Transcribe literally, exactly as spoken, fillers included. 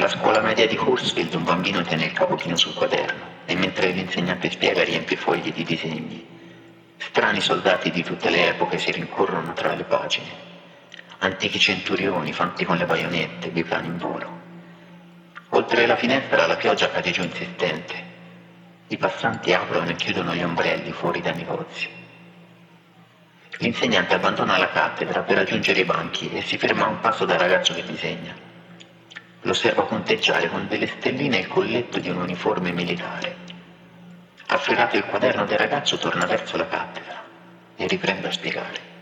Nella scuola media di Huddersfield un bambino tiene il capo chino sul quaderno e mentre l'insegnante spiega riempie fogli di disegni. Strani soldati di tutte le epoche si rincorrono tra le pagine. Antichi centurioni fanti con le baionette, biplani in volo. Oltre la finestra la pioggia cade giù insistente. I passanti aprono e chiudono gli ombrelli fuori dai negozi. L'insegnante abbandona la cattedra per raggiungere i banchi e si ferma a un passo dal ragazzo che disegna. Lo osserva punteggiare con delle stelline il colletto di un uniforme militare. Afferrato il quaderno del ragazzo torna verso la cattedra e riprende a spiegare.